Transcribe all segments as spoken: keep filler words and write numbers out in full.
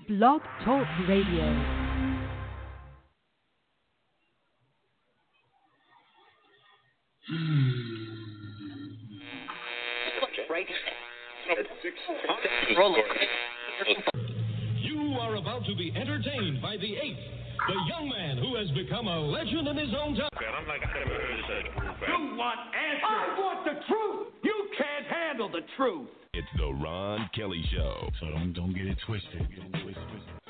Blog Talk Radio. You are about to be entertained by the eighth, the young man who has become a legend in his own time. I'm like, I never heard of such group. You want answers? I want the truth. You can't handle the truth. It's the Ron Kelly Show. So don't, don't get it twisted. Get it twisted.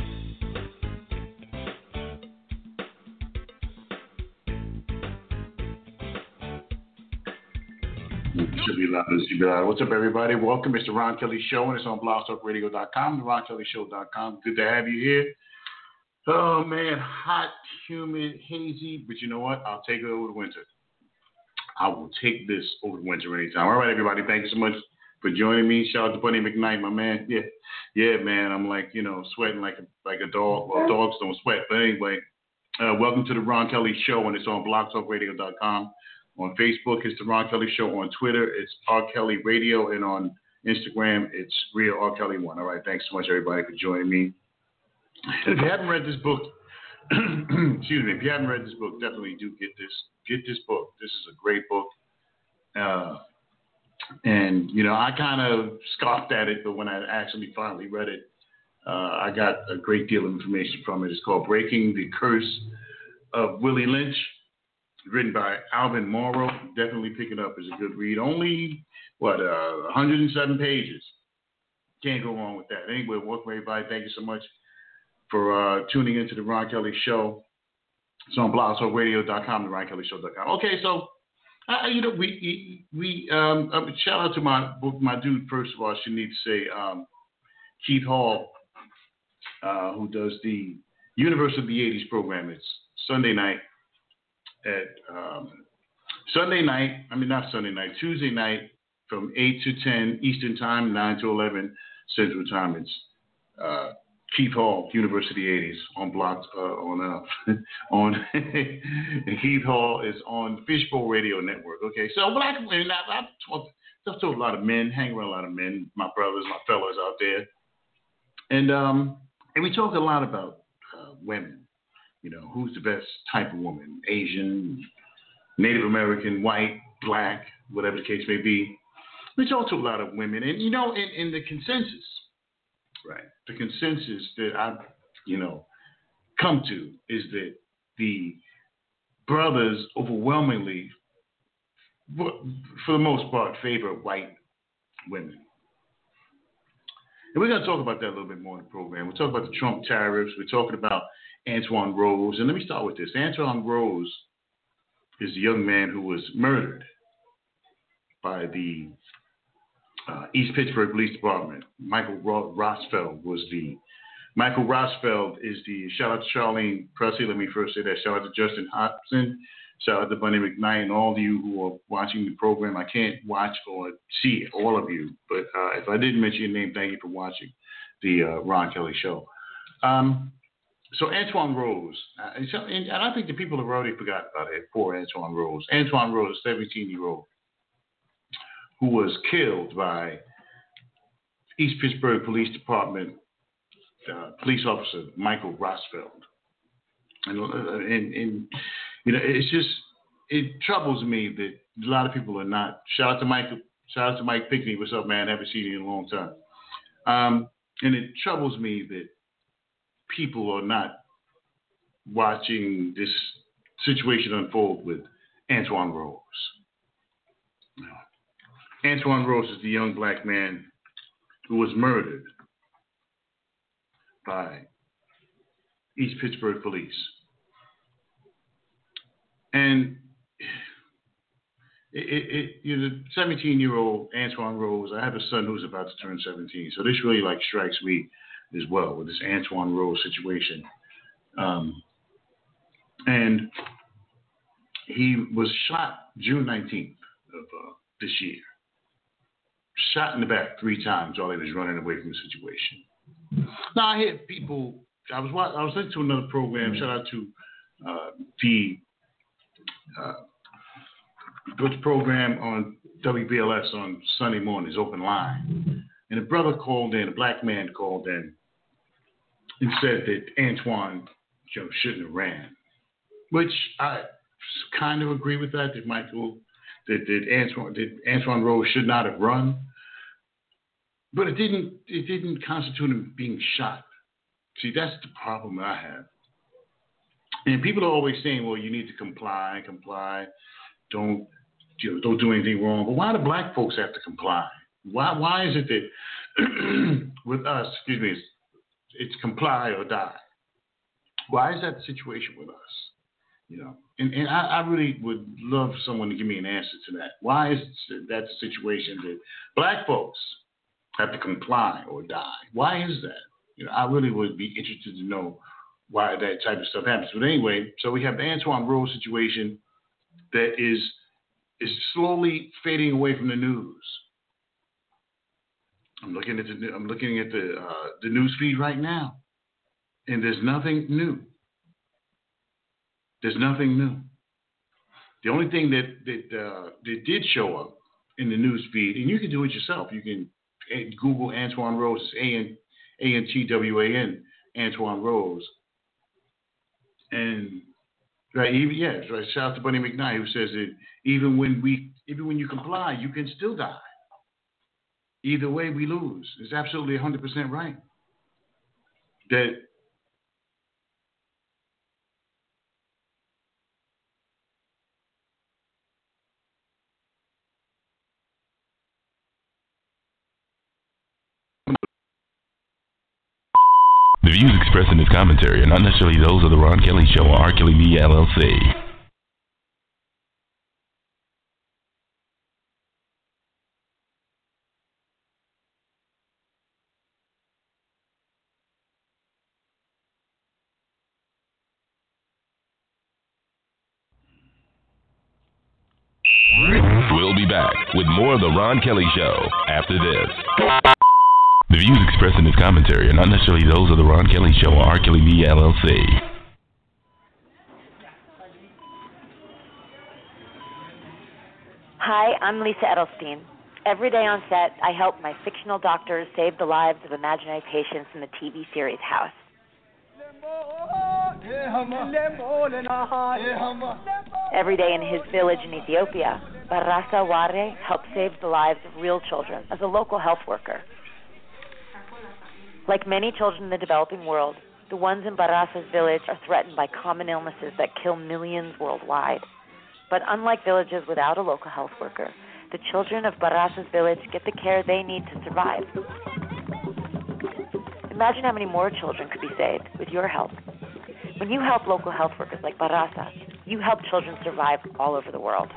Should be loud. Should be loud. What's up, everybody? Welcome. It's the Ron Kelly Show, and it's on blog talk radio dot com, the ron kelly show dot com. Good to have you here. Oh, man, hot, humid, hazy, but you know what? I'll take it over the winter. I will take this over the winter anytime. All right, everybody, thank you so much for joining me. Shout out to Bunny McKnight, my man. Yeah, yeah, man, I'm like, you know, sweating like a, like a dog. Well, dogs don't sweat, but anyway, uh, welcome to the Ron Kelly Show, and it's on blog talk radio dot com. On Facebook, it's the Ron Kelly Show. On Twitter, it's R. Kelly Radio, and on Instagram, it's Real R. Kelly One. All right, thanks so much, everybody, for joining me. If you haven't read this book, excuse me, if you haven't read this book, definitely do get this. Get this book. This is a great book. Uh, and, you know, I kind of scoffed at it, but when I actually finally read it, uh, I got a great deal of information from it. It's called Breaking the Curse of Willie Lynch, written by Alvin Morrow. Definitely pick it up as a good read. Only, what, uh, one hundred seven pages. Can't go wrong with that. Anyway, welcome, everybody. Thank you so much for uh, tuning into the Ron Kelly Show. It's on blog talk radio dot com, the ron kelly show dot com. Okay, so, uh, you know, we, we um, uh, shout out to my my dude, first of all, I should need to say, um, Keith Hall, uh, who does the Universe of the eighties program. It's Sunday night at, um, Sunday night, I mean, not Sunday night, Tuesday night from eight to ten Eastern Time, nine to eleven Central Time. It's, uh, Keith Hall, University eighties, on block uh, on uh, on Keith Hall is on the Fishbowl Radio Network. Okay, so black women, I've talked, I've told a lot of men, hang around a lot of men, my brothers, my fellows out there, and um, and we talk a lot about uh, women. You know, who's the best type of woman? Asian, Native American, white, black, whatever the case may be. We talk to a lot of women, and you know, in, in the consensus. Right. The consensus that I've, you know, come to is that the brothers overwhelmingly, for the most part, favor white women. And we're going to talk about that a little bit more in the program. We're talking about the Trump tariffs. We're talking about Antwon Rose. And let me start with this. Antwon Rose is the young man who was murdered by the Uh, East Pittsburgh Police Department. Michael Ro- Rosfeld was the, Michael Rosfeld is the, shout out to Charlene Presley, let me first say that, shout out to Justin Hobson, shout out to Bunny McKnight, and all of you who are watching the program. I can't watch or see all of you, but uh, if I didn't mention your name, thank you for watching the uh, Ron Kelly Show. Um, so Antwon Rose, uh, and, so, and I think the people have already forgotten about it, poor Antwon Rose. Antwon Rose, seventeen-year-old, who was killed by East Pittsburgh Police Department uh, police officer Michael Rosfeld. And, and, and, you know, it's just, it troubles me that a lot of people are not, shout out to Mike, shout out to Mike Pinkney, what's up, man, haven't seen you in a long time. Um, and it troubles me that people are not watching this situation unfold with Antwon Rose. Antwon Rose is the young black man who was murdered by East Pittsburgh police. And it, it, it, you know, seventeen-year-old Antwon Rose, I have a son who's about to turn seventeen, so this really like strikes me as well with this Antwon Rose situation. Um, and he was shot June nineteenth of uh, this year. Shot in the back three times while he was running away from the situation. Now I hear people. I was I was listening to another program. Shout out to uh, the uh, the program on W B L S on Sunday mornings, Open Line, and a brother called in. A black man called in and said that Antoine, you know, shouldn't have ran, which I kind of agree with that. That Michael, that, that Antoine, that Antoine Rose should not have run, but it didn't. It didn't constitute him being shot. See, that's the problem I have. And people are always saying, "Well, you need to comply, comply. Don't, you know, don't do anything wrong." But why do black folks have to comply? Why? Why is it that with us, excuse me, it's, it's comply or die? Why is that the situation with us? You know, and, and I, I really would love someone to give me an answer to that. Why is that the situation that black folks have to comply or die? Why is that? You know, I really would be interested to know why that type of stuff happens. But anyway, so we have the Antoine Rose situation that is is slowly fading away from the news. I'm looking at the I'm looking at the uh, the news feed right now, and there's nothing new. There's nothing new. The only thing that that uh, that did show up in the news feed, and you can do it yourself. You can Google Antoine Rose, A N A N T W A N, Antoine Rose, and right, even yeah, right. Shout out to Bunny McKnight, who says that even when we, even when you comply, you can still die. Either way, we lose. It's absolutely one hundred percent right. That the views expressed in this commentary are not necessarily those of the Ron Kelly Show or R. Kelly Media, L L C. We'll be back with more of the Ron Kelly Show after this. The views expressed in this commentary are not necessarily those of the Ron Kelly Show or R. Kelly Media, L L C. Hi, I'm Lisa Edelstein. Every day on set, I help my fictional doctors save the lives of imaginary patients in the T V series House. Every day in his village in Ethiopia, Barasa Ware helps save the lives of real children as a local health worker. Like many children in the developing world, the ones in Barasa's village are threatened by common illnesses that kill millions worldwide. But unlike villages without a local health worker, the children of Barasa's village get the care they need to survive. Imagine how many more children could be saved with your help. When you help local health workers like Barasa, you help children survive all over the world.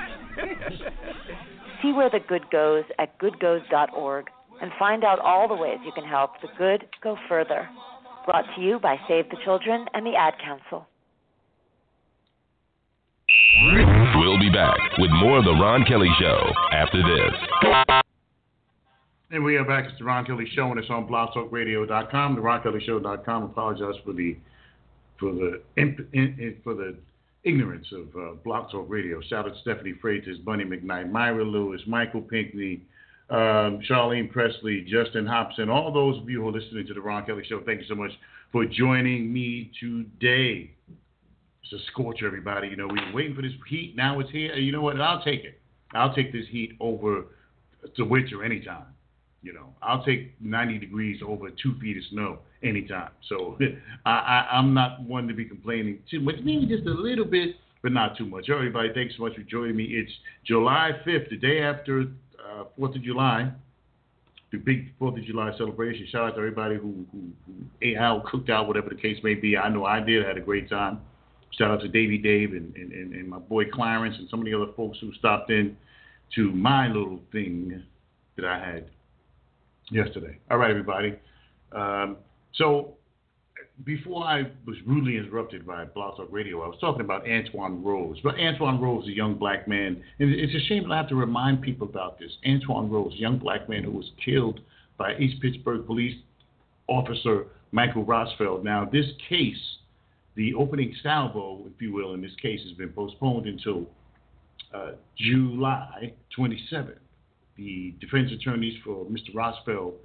See where the good goes at good goes dot org and find out all the ways you can help the good go further. Brought to you by Save the Children and the Ad Council. We'll be back with more of the Ron Kelly Show after this. And we are back. It's the Ron Kelly Show, and it's on blog talk radio dot com, the ron kelly show dot com. I apologize for the for the imp, in, in, for the ignorance of uh, Blog Talk Radio. Shout out to Stephanie Freitas, Bunny McKnight, Myra Lewis, Michael Pinckney, um, Charlene Presley, Justin Hobson, all those of you who are listening to the Ron Kelly Show. Thank you so much for joining me today. It's a scorcher, everybody. You know, we've been waiting for this heat. Now it's here. You know what? I'll take it. I'll take this heat over the winter anytime. You know, I'll take ninety degrees over two feet of snow anytime. So I, I, I'm not one to be complaining too much. Maybe just a little bit, but not too much. Everybody, thanks so much for joining me. It's July fifth, the day after uh, fourth of July, the big fourth of July celebration. Shout out to everybody who, who, who ate out, cooked out, whatever the case may be. I know I did. I had a great time. Shout out to Davey Dave and, and, and, and my boy Clarence and some of the other folks who stopped in to my little thing that I had yesterday. All right, everybody. Um, so before I was rudely interrupted by Blog Talk Radio, I was talking about Antoine Rose. But Antoine Rose is a young black man. And it's a shame that I have to remind people about this. Antoine Rose, a young black man who was killed by East Pittsburgh police officer Michael Rosfeld. Now, this case, the opening salvo, if you will, in this case has been postponed until uh, July twenty-seventh. The defense attorneys for Mister Rosfeld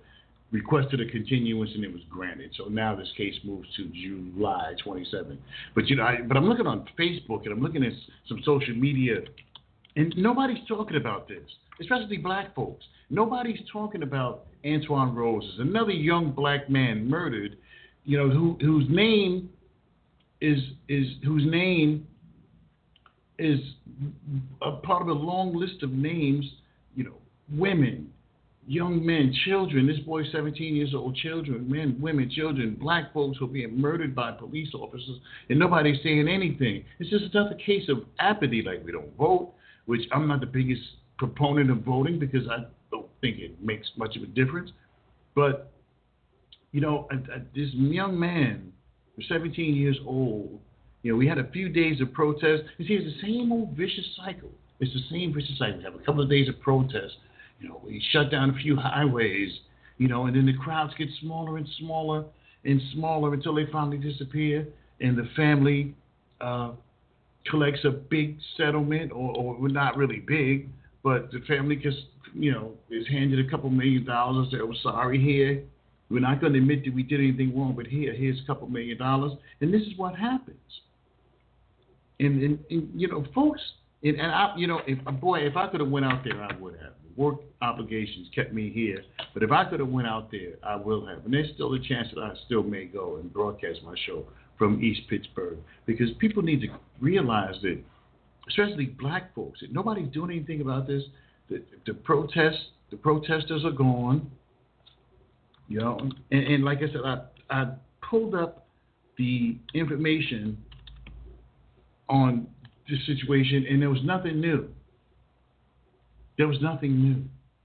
requested a continuance and it was granted. So now this case moves to July twenty-seventh. But you know, I, but I'm looking on Facebook and I'm looking at some social media, and nobody's talking about this, especially black folks. Nobody's talking about Antoine Roses, another young black man murdered, you know, who whose name is is whose name is a part of a long list of names, you know, women, young men, children. This boy's seventeen years old. Children, men, women, children, black folks who are being murdered by police officers, and nobody's saying anything. It's just another case of apathy, like we don't vote, which I'm not the biggest proponent of voting because I don't think it makes much of a difference. But, you know, I, I, this young man, seventeen years old, you know, we had a few days of protest. You see, it's the same old vicious cycle. It's the same vicious cycle. We have a couple of days of protest. You know, we shut down a few highways, you know, and then the crowds get smaller and smaller and smaller until they finally disappear, and the family uh, collects a big settlement, or, or not really big, but the family just, you know, is handed a couple million dollars. They were sorry here. We're not going to admit that we did anything wrong, but here, here's a couple million dollars, and this is what happens. And, and, and you know, folks, and, and I, you know, if boy, if I could have went out there, I would have. Work obligations kept me here, but if I could have went out there, I will have. And there's still a chance that I still may go and broadcast my show from East Pittsburgh, because people need to realize that, especially black folks, that nobody's doing anything about this. The, the protests, the protesters are gone. You know, and, and like I said, I I pulled up the information on this situation, and there was nothing new. There was nothing new.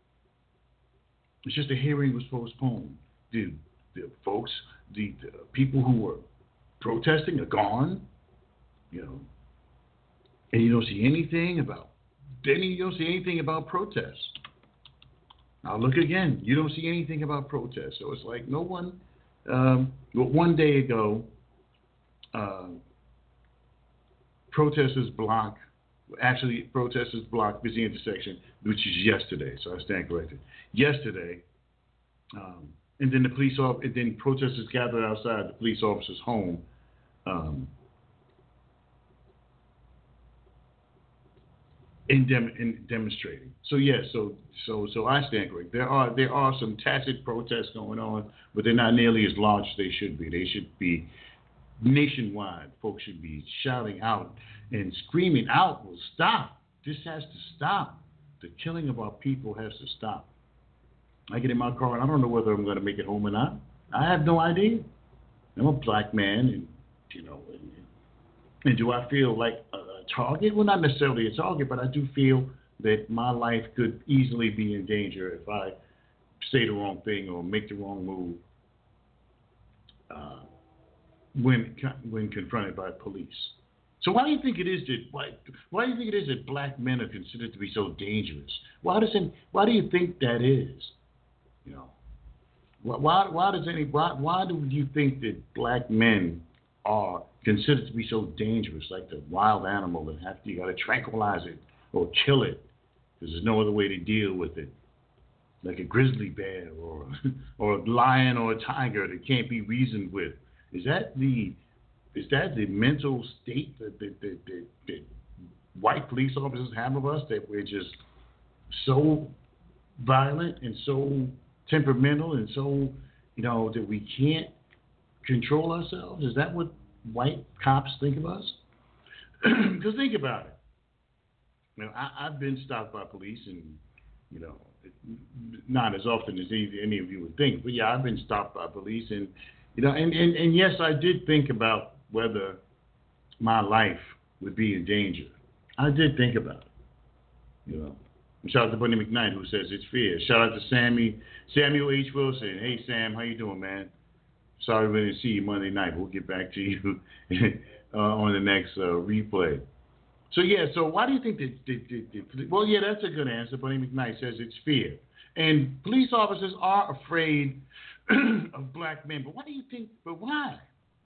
It's just the hearing was postponed. The, the folks, the, the people who were protesting are gone, you know, and you don't see anything about, then you don't see anything about protests. Now look again, you don't see anything about protests. So it's like no one, um, well, one day ago, uh, protesters blocked, Actually, protesters blocked busy intersection, which is yesterday. So I stand corrected. Yesterday, um, and then the police off, and then protesters gathered outside the police officer's home, um, in, dem- in demonstrating. So yes, yeah, so so so I stand corrected. There are there are some tacit protests going on, but they're not nearly as large as they should be. They should be nationwide. Folks should be shouting out and screaming out, well, stop. This has to stop. The killing of our people has to stop. I get in my car and I don't know whether I'm going to make it home or not. I have no idea. I'm a black man, and you know, and, and do I feel like a, a target? Well, not necessarily a target, but I do feel that my life could easily be in danger if I say the wrong thing or make the wrong move uh, when when confronted by police. So why do you think it is that why why do you think it is that black men are considered to be so dangerous? Why does it, why do you think that is? You know, why why does any why why do you think that black men are considered to be so dangerous, like the wild animal that have to, you got to tranquilize it or kill it because there's no other way to deal with it, like a grizzly bear or or a lion or a tiger that can't be reasoned with? Is that the Is that the mental state that, that, that, that, that white police officers have of us, that we're just so violent and so temperamental and so, you know, that we can't control ourselves? Is that what white cops think of us? Because think about it. You know, I, I've been stopped by police, and, you know, not as often as any, any of you would think, but yeah, I've been stopped by police, and, you know, and, and, and yes, I did think about whether my life would be in danger. I did think about it, you know. Shout out to Bunny McKnight, who says it's fear. Shout out to Sammy, Samuel H. Wilson. Hey, Sam, how you doing, man? Sorry we didn't see you Monday night. We'll get back to you uh, on the next uh, replay. So, yeah, so why do you think that, that, that, that, well, yeah, that's a good answer. Bunny McKnight says it's fear. And police officers are afraid of black men. But why do you think, but why?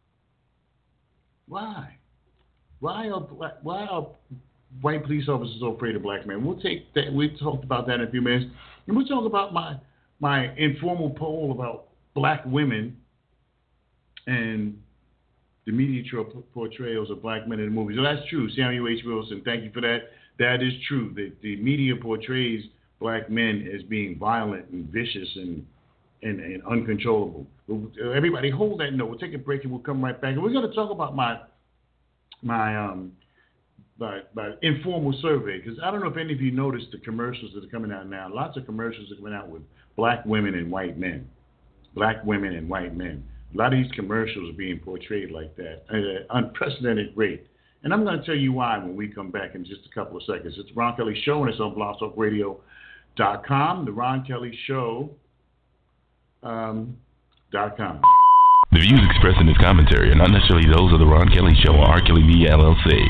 Why? Why are black, why are white police officers so afraid of black men? We'll take that. We talked about that in a few minutes, and we'll talk about my my informal poll about black women and the media portrayals of black men in the movies. So that's true. Samuel H. Wilson, thank you for that. That is true. The, the media portrays black men as being violent and vicious and, and, and uncontrollable. Everybody hold that note. We'll take a break and we'll come right back. And we're going to talk about my my um my, my informal survey, because I don't know if any of you noticed the commercials that are coming out now. Lots of commercials are coming out with black women and white men. Black women and white men. A lot of these commercials are being portrayed like that at an unprecedented rate. And I'm going to tell you why when we come back in just a couple of seconds. It's the Ron Kelly Show, and it's on blog talk radio dot com. The Ron Kelly Show um, dot com. The views expressed in this commentary are not necessarily those of the Ron Kelly Show or R. Kelly Media, L L C.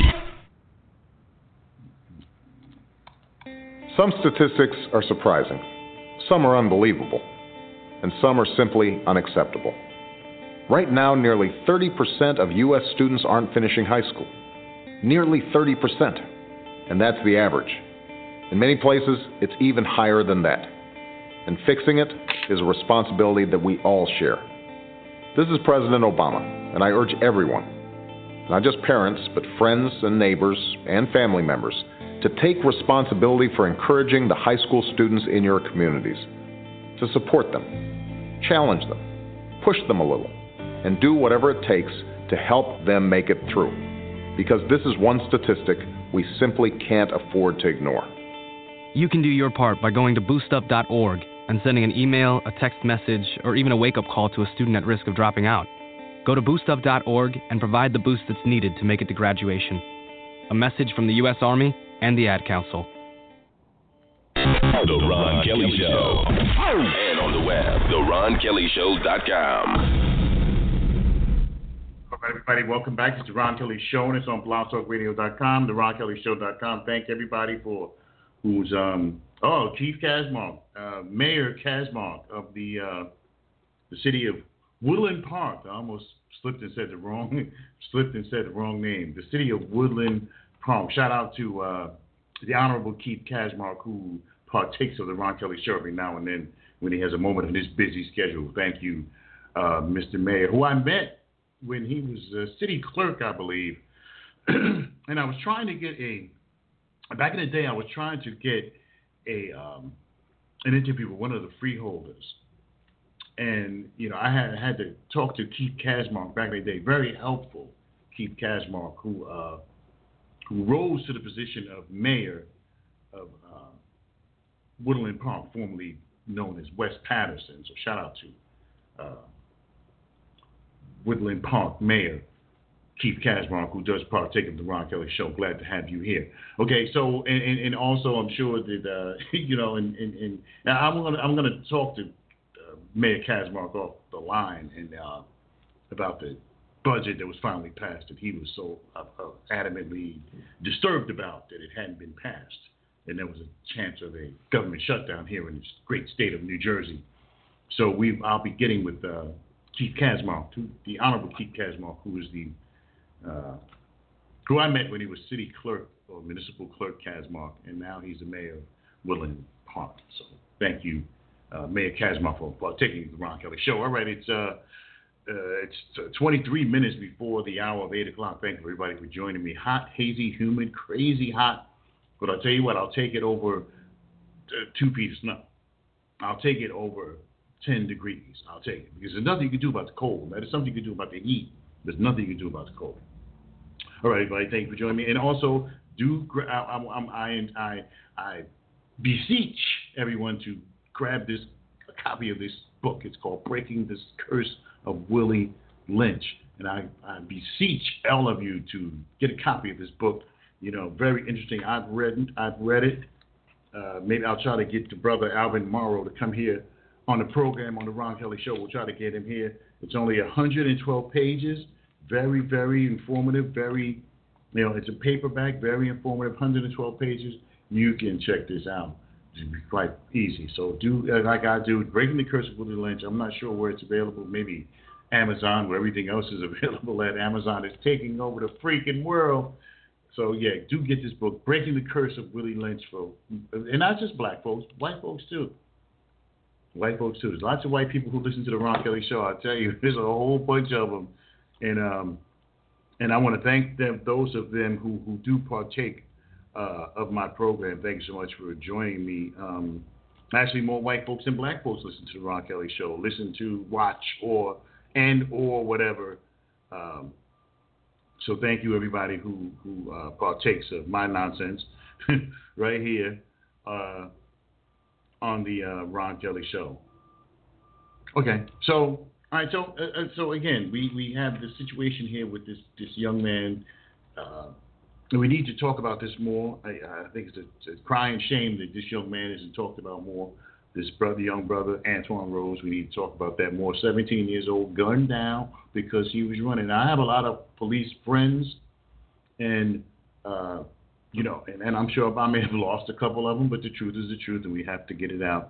Some statistics are surprising. Some are unbelievable. And some are simply unacceptable. Right now, nearly thirty percent of U S students aren't finishing high school. Nearly thirty percent. And that's the average. In many places, it's even higher than that. And fixing it is a responsibility that we all share. This is President Obama, and I urge everyone, not just parents, but friends and neighbors and family members, to take responsibility for encouraging the high school students in your communities, to support them, challenge them, push them a little, and do whatever it takes to help them make it through. Because this is one statistic we simply can't afford to ignore. You can do your part by going to boost up dot org and sending an email, a text message, or even a wake-up call to a student at risk of dropping out. Go to boost up dot org and provide the boost that's needed to make it to graduation. A message from the U S Army and the Ad Council. The Ron Kelly Show. And on the web, the ron kelly show dot com. All right, everybody, welcome back. It's the Ron Kelly Show, and it's on blog talk radio dot com, the ron kelly show dot com. Thank everybody for who's, um, oh, Chief Kazmark, uh, Mayor Kazmark of the uh, the city of Woodland Park. I almost slipped and said the wrong, slipped and said the wrong name. The city of Woodland Park. Shout out to uh, the Honorable Keith Kazmark, who partakes of the Ron Kelly Show every now and then when he has a moment in his busy schedule. Thank you, uh, Mister Mayor, who I met when he was a city clerk, I believe. And I was trying to get a, back in the day, I was trying to get a um, an interview with one of the freeholders. And, you know, I had had to talk to Keith Kazmark back in the day. Very helpful, Keith Kazmark, who, uh, who rose to the position of mayor of uh, Woodland Park, formerly known as West Patterson. So shout out to uh, Woodland Park Mayor Keith Kazmark, who does partake of the Ron Kelly Show. Glad to have you here. Okay, so and, and, and also I'm sure that uh, you know, and, and, and now I'm gonna I'm gonna talk to uh, Mayor Kazmark off the line and uh, about the budget that was finally passed that he was so uh, uh, adamantly disturbed about that it hadn't been passed, and there was a chance of a government shutdown here in this great state of New Jersey. So we I'll be getting with uh, Keith Kazmark, the Honorable Keith Kazmark, who is the Uh, who I met when he was city clerk or municipal clerk Kazmark, and now he's the mayor of Woodland Park. So thank you, uh, Mayor Kazmark, for partaking of the Ron Kelly Show. All right, it's uh, uh, it's twenty-three minutes before the hour of eight o'clock. Thank you, everybody, for joining me. Hot, hazy, humid, crazy hot. But I'll tell you what, I'll take it over uh, two feet of snow. I'll take it over ten degrees. I'll take it, because there's nothing you can do about the cold. There's something you can do about the heat. There's nothing you can do about the cold. All right, everybody, thank you for joining me. And also, do I, I, I, I beseech everyone to grab this a copy of this book. It's called Breaking the Curse of Willie Lynch. And I, I beseech all of you to get a copy of this book. You know, very interesting. I've read, I've read it. Uh, maybe I'll try to get the brother Alvin Morrow to come here on the program on the Ron Kelly Show. We'll try to get him here. It's only one hundred twelve pages. Very, very informative. Very, you know, it's a paperback. Very informative. one hundred twelve pages. You can check this out. It's quite easy. So do uh, like I do. Breaking the Curse of Willie Lynch. I'm not sure where it's available. Maybe Amazon, where everything else is available at. Amazon is taking over the freaking world. So yeah, do get this book, Breaking the Curse of Willie Lynch, for, and not just black folks, white folks too. White folks too. There's lots of white people who listen to the Ron Kelly Show. I tell you, there's a whole bunch of them, and um, and I want to thank them, those of them who who do partake uh, of my program. Thank you so much for joining me. Um, actually, more white folks than black folks listen to the Ron Kelly Show. Listen to, watch, or and or whatever. Um, so thank you everybody who who uh, partakes of my nonsense right here. Uh, on the uh, Ron Kelly Show. Okay, so all right, so uh, so again, we, we have the situation here with this this young man, uh, and we need to talk about this more. I, I think it's a, it's a crying shame that this young man isn't talked about more. This brother, young brother, Antoine Rose, we need to talk about that more. seventeen years old, gunned down because he was running. Now, I have a lot of police friends, and uh, You know, and, and I'm sure I may have lost a couple of them, but the truth is the truth, and we have to get it out.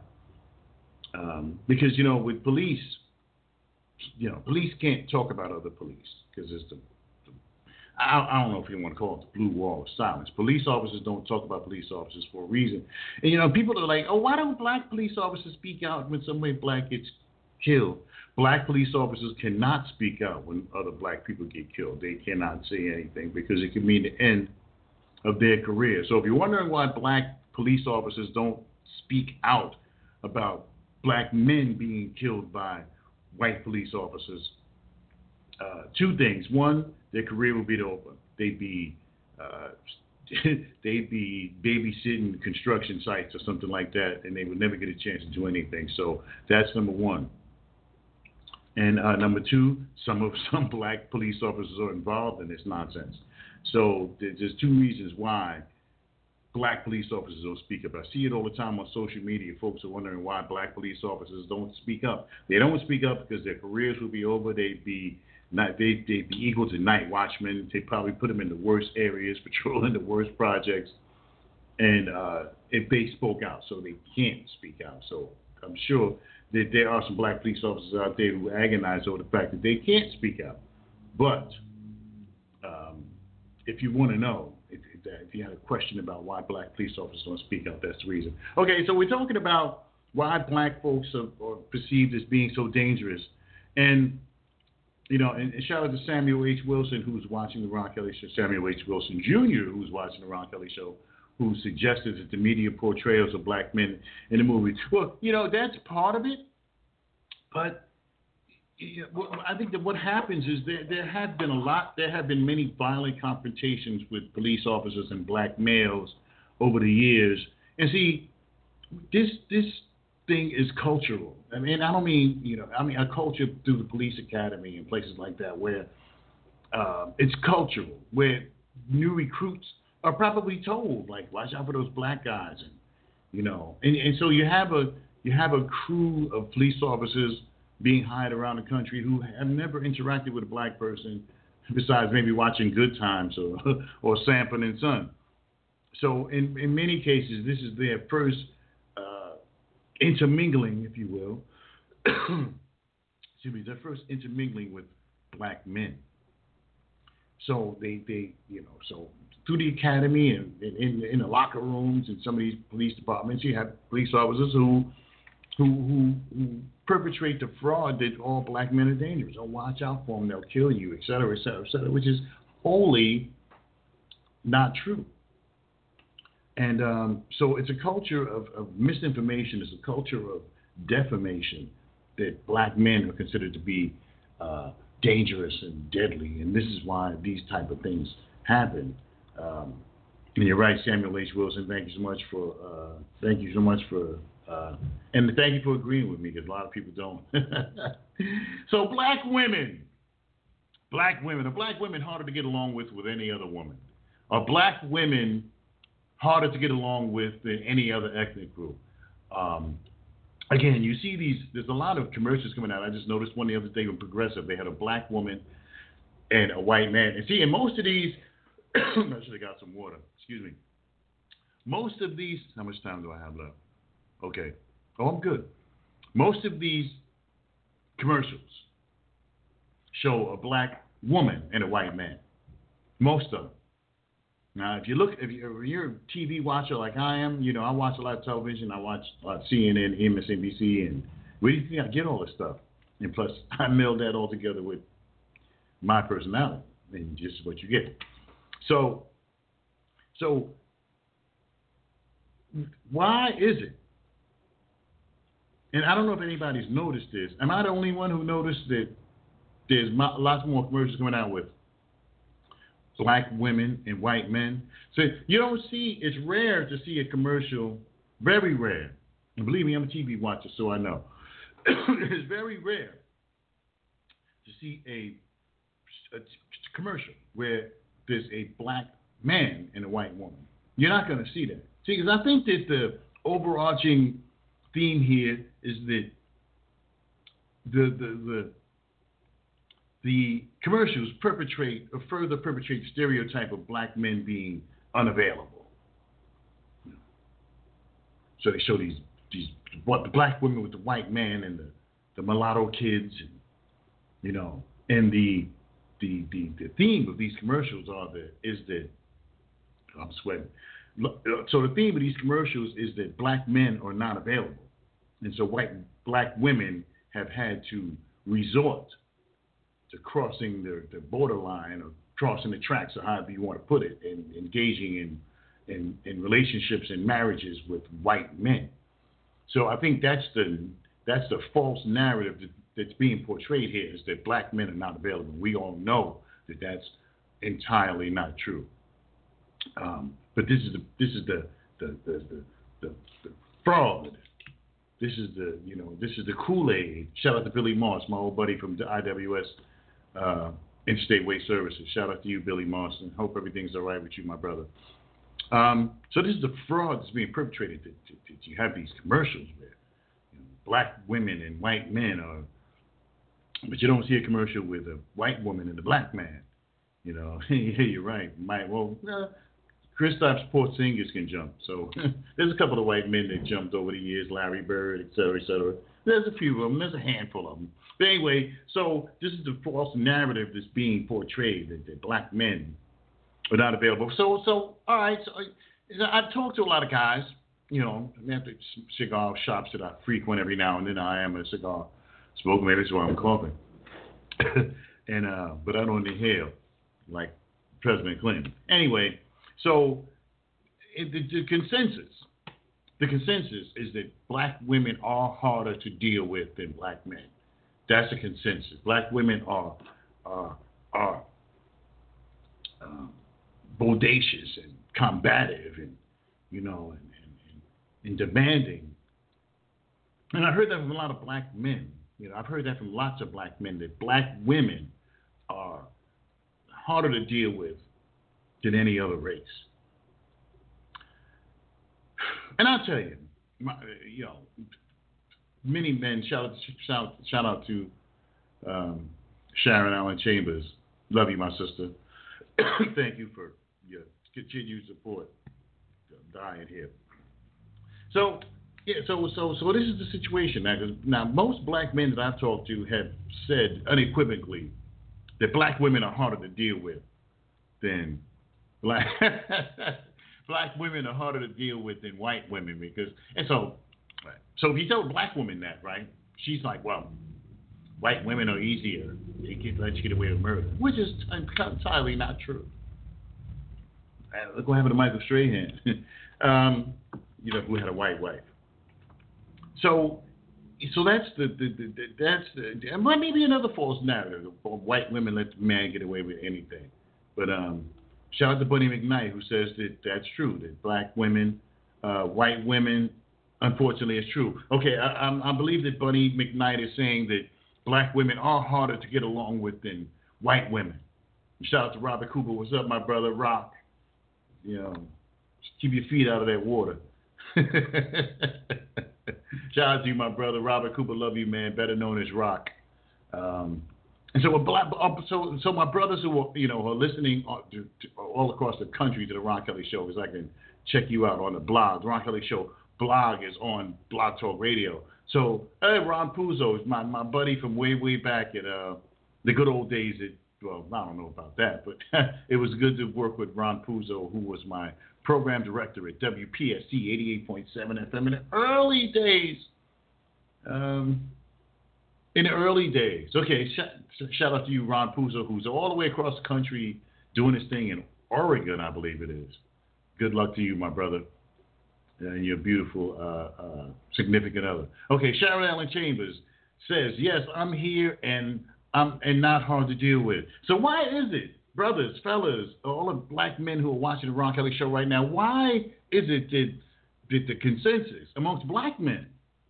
Um, because, you know, with police, you know, police can't talk about other police because it's the, the I, I don't know if you want to call it the blue wall of silence. Police officers don't talk about police officers for a reason. And, you know, people are like, oh, why don't black police officers speak out when somebody black gets killed? Black police officers cannot speak out when other black people get killed. They cannot say anything because it could mean the end of their career. So if you're wondering why black police officers don't speak out about black men being killed by white police officers, uh, two things. One, their career will be over. They'd be uh, they'd be babysitting construction sites or something like that, and they would never get a chance to do anything. So that's number one. And uh, number two, some of some black police officers are involved in this nonsense. So there's two reasons why black police officers don't speak up. I see it all the time on social media. Folks are wondering why black police officers don't speak up. They don't speak up because their careers will be over. They'd be not, they'd, they'd be equal to night watchmen. They probably put them in the worst areas, patrolling the worst projects. And uh, if they spoke out, so they can't speak out. So I'm sure that there are some black police officers out there who agonize over the fact that they can't speak out. But um, if you want to know, if, if you had a question about why black police officers don't speak out, that's the reason. Okay, so we're talking about why black folks are, are perceived as being so dangerous. And, you know, and, and shout out to Samuel H. Wilson, who's watching the Ron Kelly Show, Samuel H. Wilson Junior, who's watching the Ron Kelly Show, who suggested that the media portrayals of black men in the movie. Well, you know, that's part of it. But you know, I think that what happens is there, there have been a lot, there have been many violent confrontations with police officers and black males over the years. And see, this this thing is cultural. I mean, I don't mean, you know, I mean a culture through the police academy and places like that where uh, it's cultural, where new recruits are probably told, like, watch out for those black guys, and you know, and, and so you have a you have a crew of police officers being hired around the country who have never interacted with a black person besides maybe watching Good Times or or Sanford and Son. So in in many cases, this is their first uh, intermingling, if you will. Excuse me, their first intermingling with black men. So they they you know so. Through the academy and in, in the locker rooms and some of these police departments, you have police officers who who, who, who perpetrate the fraud that all black men are dangerous. Oh, watch out for them; they'll kill you, et cetera, et cetera, et cetera, which is wholly not true. And um, so it's a culture of, of misinformation. It's a culture of defamation that black men are considered to be uh, dangerous and deadly, and this is why these type of things happen. Um, and you're right, Samuel H. Wilson. Thank you so much for. Uh, thank you so much for. Uh, and thank you for agreeing with me, because a lot of people don't. So black women, black women, are black women harder to get along with with any other woman? Are black women harder to get along with than any other ethnic group? Um, again, you see these. There's a lot of commercials coming out. I just noticed one the other day with Progressive. They had a black woman and a white man. And see, in most of these. I should have got some water. Excuse me. Most of these, how much time do I have left? Okay. Oh, I'm good. Most of these commercials show a black woman and a white man. Most of them. Now, if you look, if you're, if you're a T V watcher like I am, you know, I watch a lot of television. I watch uh, C N N, M S N B C, and where do you think I get all this stuff? And plus, I meld that all together with my personality, and just what you get. So, so why is it? And I don't know if anybody's noticed this. Am I the only one who noticed that there's lots more commercials coming out with black women and white men? So you don't see, it's rare to see a commercial, very rare. And believe me, I'm a T V watcher, so I know. It's very rare to see a, a commercial where there's a black man and a white woman. You're not going to see that. See, because I think that the overarching theme here is that the the the the commercials perpetrate or further perpetrate the stereotype of black men being unavailable. So they show these these what the black women with the white man and the, the mulatto kids, and, you know, and the the the the theme of these commercials are the is that I'm sweating. So the theme of these commercials is that black men are not available, and so white black women have had to resort to crossing the, the borderline or crossing the tracks, or however you want to put it, and engaging in, in in relationships and marriages with white men. So I think that's the that's the false narrative that, that's being portrayed here, is that black men are not available. We all know that that's entirely not true. Um, but this is the this is the the the, the, the, the fraud. This is the you know this is the Kool-Aid. Shout out to Billy Moss, my old buddy from the I W S uh, Interstate Waste Services. Shout out to you, Billy Moss, and hope everything's all right with you, my brother. Um, so this is the fraud that's being perpetrated. That, that, that you have these commercials where you know, black women and white men are, but you don't see a commercial with a white woman and a black man. You know, yeah, you're right. Might well, uh, Kristaps Porzingis can jump. So there's a couple of white men that jumped over the years, Larry Bird, et cetera, et cetera. There's a few of them. There's a handful of them. But anyway, so this is the false narrative that's being portrayed, that, that black men are not available. So, so all right. So I've talked to a lot of guys, you know, at the cigar shops that I frequent every now and then. I am a cigar smoker. Maybe that's why I'm coughing. and uh, but I don't inhale like President Clinton. Anyway, so it, the, the consensus, the consensus is that black women are harder to deal with than black men. That's the consensus. Black women are are are um, bodacious and combative, and you know, and, and, and demanding. And I heard that from a lot of black men. You know, I've heard that from lots of black men, that black women are harder to deal with than any other race. And I'll tell you, my, you know, many men, shout out, shout, shout out to um, Sharon Allen Chambers. Love you, my sister. Thank you for your continued support. I'm dying here. So, yeah, so so so this is the situation now. Cause now, most black men that I've talked to have said unequivocally that black women are harder to deal with than black black women are harder to deal with than white women, because and so right. so if you tell a black woman that, right, she's like, well, white women are easier. They can let you get away with murder, which is entirely not true. Uh, look what happened to Michael Strahan, um, you know, who had a white wife. So, so that's the, the, the, the that's the, and maybe another false narrative of white women let the man get away with anything. But um, shout out to Bunny McKnight, who says that that's true, that black women, uh, white women, unfortunately, it's true. Okay, I, I, I believe that Bunny McKnight is saying that black women are harder to get along with than white women. Shout out to Robert Cooper. What's up, my brother? Rock. You know, just keep your feet out of that water. Shout out to you, my brother Robert Cooper. Love you, man. Better known as Rock. Um, and so, a black, so, so my brothers who are, you know, are listening to, to, all across the country to the Ron Kelly Show, because I can check you out on the blog. The Ron Kelly Show blog is on Blog Talk Radio. So, hey, Ron Puzo is my, my buddy from way, way back at uh, the good old days at well, I don't know about that, but it was good to work with Ron Puzo, who was my program director at W P S C eighty-eight point seven F M in the early days. Um, in the early days. Okay, sh- shout out to you, Ron Puzo, who's all the way across the country doing his thing in Oregon, I believe it is. Good luck to you, my brother, and your beautiful uh, uh, significant other. Okay, Sharon Allen Chambers says, yes, I'm here and I'm and not hard to deal with. So why is it, brothers, fellas, all the black men who are watching the Ron Kelly Show right now, why is it that, that the consensus amongst black men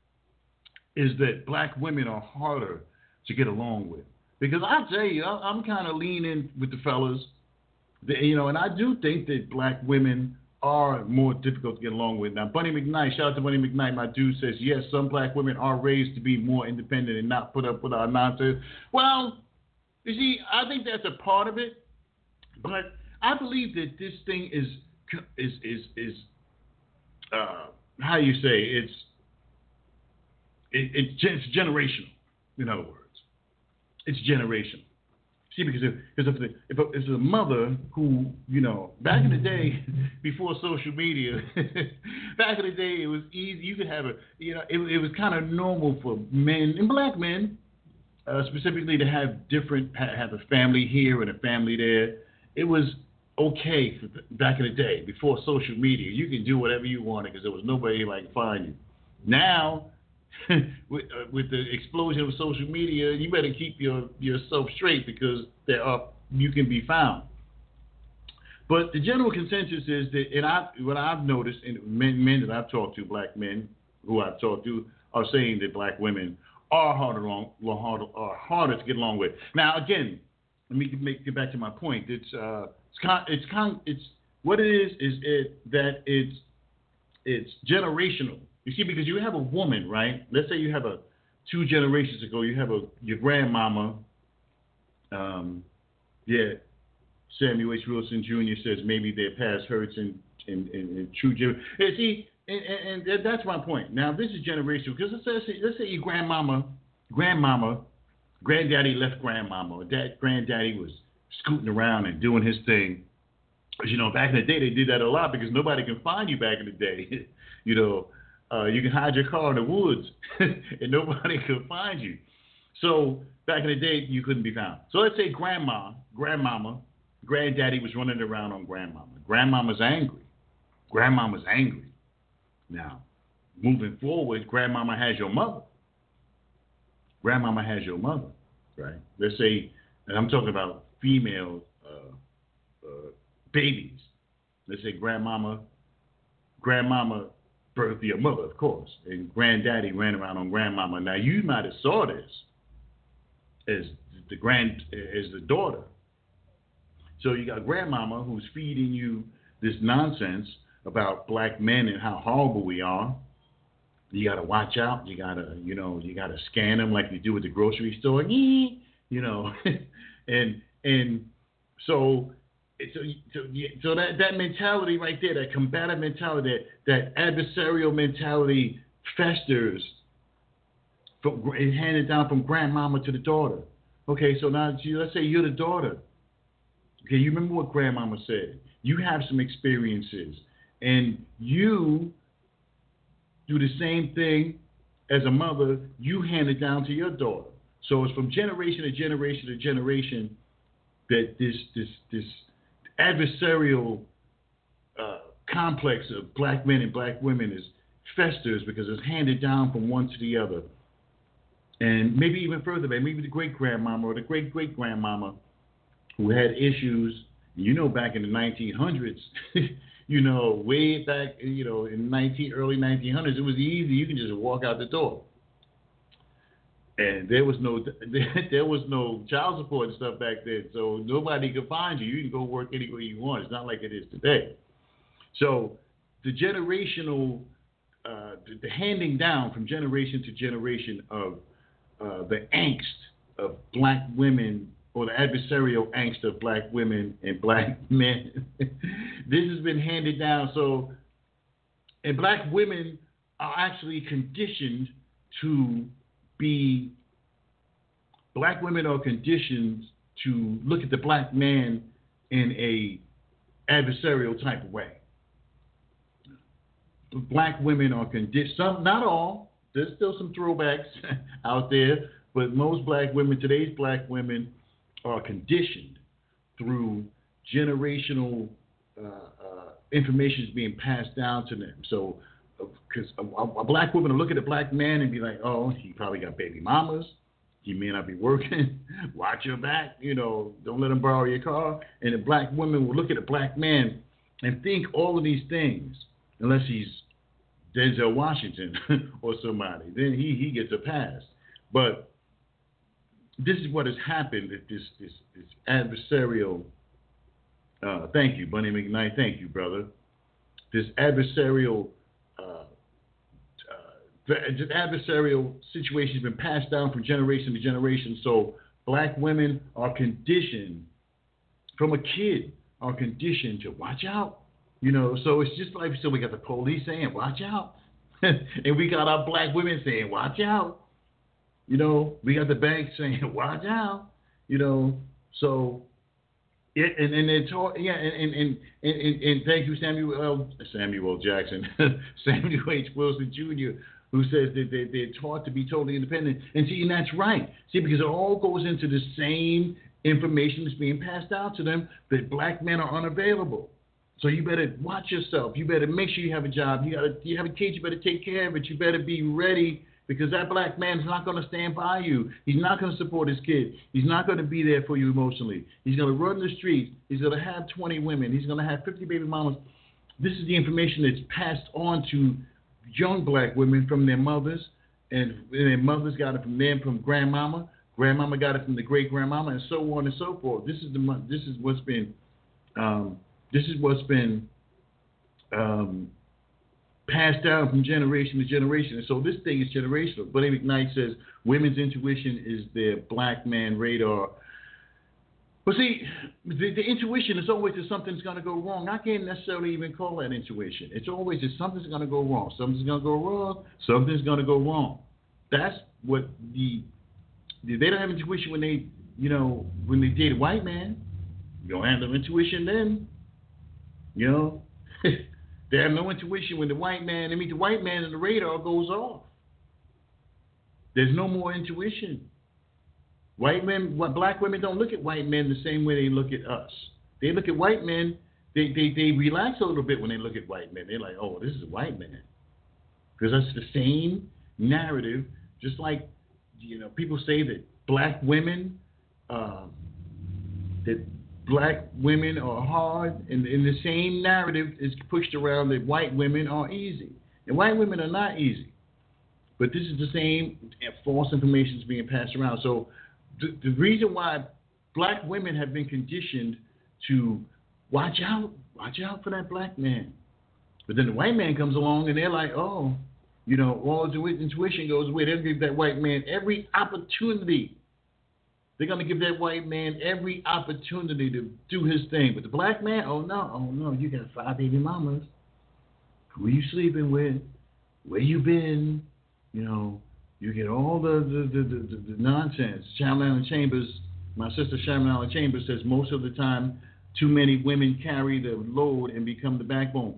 is that black women are harder to get along with? Because I tell you, I'm kind of leaning with the fellas, you know, and I do think that black women are more difficult to get along with. Now, Bunny McKnight, shout out to Bunny McKnight, my dude, says, yes, some black women are raised to be more independent and not put up with our nonsense. Well, you see, I think that's a part of it, but I believe that this thing is, is, is, is uh, how you say, it's, it, it's, it's generational, in other words. It's generational. See, because if because if, if, a, if a mother who, you know, back in the day, before social media, back in the day, it was easy. You could have a, you know, it, it was kind of normal for men and black men, uh, specifically, to have different, have a family here and a family there. It was okay for, back in the day, before social media. You could do whatever you wanted because there was nobody like to find you. Now, with, uh, with the explosion of social media, you better keep your yourself straight because there are you can be found. But the general consensus is that, and I, what I've noticed, and men, men that I've talked to, black men who I've talked to, are saying that black women are harder, along, harder, are harder to get along with. Now, again, let me make, get back to my point. It's uh, it's con, it's con, it's what it is is it that it's it's generational. You see, because you have a woman, right? Let's say you have a two generations ago, you have a your grandmama. Um, yeah, Samuel H. Wilson Junior says maybe their past hurts and and, and, and true. And see, and, and, and that's my point. Now this is generational because let's say let's say your grandmama, grandmama, granddaddy left grandmama, or dad, granddaddy was scooting around and doing his thing. Because you know, back in the day they did that a lot because nobody can find you back in the day. you know. Uh, you can hide your car in the woods and nobody could find you. So back in the day, you couldn't be found. So let's say grandma, grandmama, granddaddy was running around on grandmama. Grandmama's angry. Grandmama's angry. Now, moving forward, grandmama has your mother. Grandmama has your mother, right? Let's say, and I'm talking about female uh, uh, babies. Let's say grandmama, grandmama, birth your mother, of course, and granddaddy ran around on grandmama. Now you might have saw this as the grand as the daughter. So you got grandmama who's feeding you this nonsense about black men and how horrible we are. You got to watch out. You got to, you know, you got to scan them like you do at the grocery store. You know, and and so. So, so, so that, that mentality right there, that combative mentality, that, that adversarial mentality festers, from, is handed down from grandmama to the daughter. Okay, so now let's say you're the daughter. Okay, you remember what grandmama said. You have some experiences, and you do the same thing as a mother. You hand it down to your daughter. So it's from generation to generation to generation that this this this adversarial uh, complex of black men and black women is festers because it's handed down from one to the other. And maybe even further back, maybe the great-grandmama or the great-great-grandmama who had issues, you know, back in the nineteen hundreds, you know, way back, you know, in nineteen early nineteen hundreds, it was easy. You can just walk out the door. And there was no there was no child support and stuff back then, so nobody could find you. You can go work anywhere you want. It's not like it is today. So the generational, uh, the, the handing down from generation to generation of uh, the angst of black women, or the adversarial angst of black women and black men, this has been handed down. So, and black women are actually conditioned to be, black women are conditioned to look at the black man in a adversarial type of way. Black women are conditioned, some, not all, there's still some throwbacks out there, but most black women, today's black women, are conditioned through generational uh, uh, information is being passed down to them. So, because a, a black woman will look at a black man and be like, oh, he probably got baby mamas. He may not be working. Watch your back. You know, don't let him borrow your car. And a black woman will look at a black man and think all of these things, unless he's Denzel Washington or somebody. Then he, he gets a pass. But this is what has happened. This this, this adversarial. Uh, thank you, Bunny McKnight. Thank you, brother. This adversarial. Uh, uh, adversarial situation has been passed down from generation to generation. So black women are conditioned from a kid are conditioned to watch out. You know, so it's just like, so we got the police saying, watch out. And we got our black women saying, watch out. You know, we got the banks saying, watch out. You know, so, it, and, and it's all, yeah, and, and, and, and, and thank you, Samuel, Samuel Jackson, Samuel H. Wilson Junior, who says that they, they're taught to be totally independent. And see, and that's right. See, because it all goes into the same information that's being passed out to them, that black men are unavailable. So you better watch yourself. You better make sure you have a job. You gotta, you have a kid, you better take care of it. You better be ready, because that black man is not going to stand by you. He's not going to support his kid. He's not going to be there for you emotionally. He's going to run the streets. He's going to have twenty women. He's going to have fifty baby mamas. This is the information that's passed on to young black women from their mothers, and their mothers got it from them, from grandmama. Grandmama got it from the great grandmama, and so on and so forth. This is the this is what's been um, this is what's been um, passed down from generation to generation. And so this thing is generational. Bunny McKnight says women's intuition is their black man radar. But see, the, the intuition is always that something's going to go wrong. I can't necessarily even call that intuition. It's always that something's going to go wrong. Something's going to go wrong. Something's going to go wrong. That's what the they don't have intuition when they, you know, when they date a white man. You don't have no intuition then. You know, they have no intuition when the white man, I mean, the white man and the radar goes off. There's no more intuition. White men, black women don't look at white men the same way they look at us. They look at white men, they, they, they relax a little bit when they look at white men. They're like, oh, this is a white man. Because that's the same narrative, just like, you know, people say that black women, uh, that black women are hard, and, and the same narrative is pushed around that white women are easy. And white women are not easy. But this is the same false information that's being passed around. So the, the reason why black women have been conditioned to watch out, watch out for that black man. But then the white man comes along and they're like, oh, you know, all the intuition goes away. They'll give that white man every opportunity. They're going to give that white man every opportunity to do his thing. But the black man, oh, no, oh, no, you got five baby mamas. Who you sleeping with? Where you been? You know, you get all the, the, the, the, the, the nonsense. Sharon Allen Chambers, my sister Sharon Allen Chambers says most of the time too many women carry the load and become the backbone.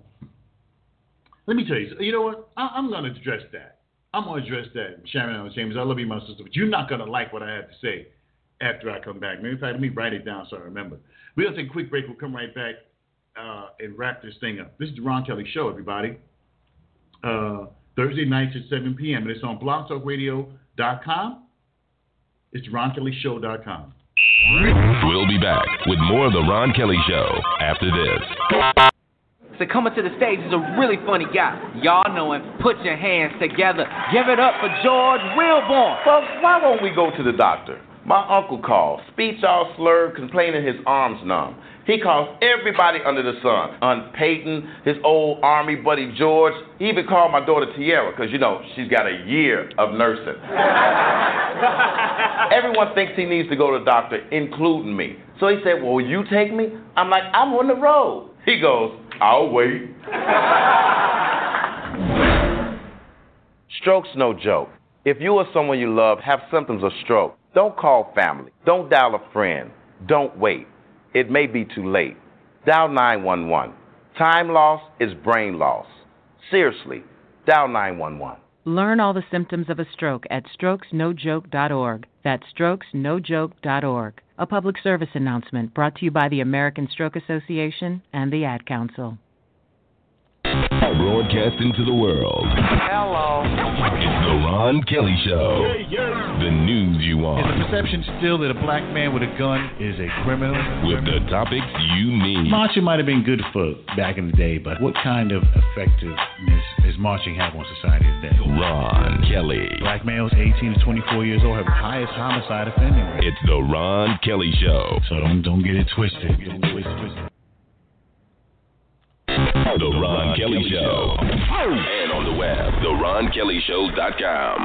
Let me tell you, you know what? I, I'm going to address that. I'm going to address that, Sharon Allen Chambers. I love you, my sister, but you're not going to like what I have to say after I come back. In fact, let me write it down so I remember. We're going to take a quick break. We'll come right back uh, and wrap this thing up. This is the Ron Kelly Show, everybody. Uh, Thursday nights at seven p.m. and it's on blog talk radio dot com. It's ron kelly show dot com. We'll be back with more of the Ron Kelly Show after this. So coming to the stage is a really funny guy. Y'all know him. Put your hands together. Give it up for George Wilborn. Folks, why won't we go to the doctor? My uncle called, speech all slurred, complaining his arms numb. He calls everybody under the sun. Aunt Peyton, his old army buddy George. He even called my daughter Tiara, because, you know, she's got a year of nursing. Everyone thinks he needs to go to the doctor, including me. So he said, well, will you take me? I'm like, I'm on the road. He goes, I'll wait. Stroke's no joke. If you or someone you love have symptoms of stroke, don't call family. Don't dial a friend. Don't wait. It may be too late. Dial nine one one. Time loss is brain loss. Seriously, dial nine one one. Learn all the symptoms of a stroke at strokes no joke dot org. That's strokes no joke dot org. A public service announcement brought to you by the American Stroke Association and the Ad Council. Broadcasting to the world. Hello. It's the Ron Kelly Show. Yeah, yeah. The news you want. Is the perception still that a black man with a gun is a criminal? With the topics you need. Marching might have been good for back in the day, but what kind of effectiveness does marching have on society today? Ron Kelly. Black males eighteen to twenty-four years old have the highest homicide offending rate. It's the Ron Kelly Show. So don't don't get it twisted. Get it twisted. The Ron Kelly Show. And on the web, the ron kelly show dot com.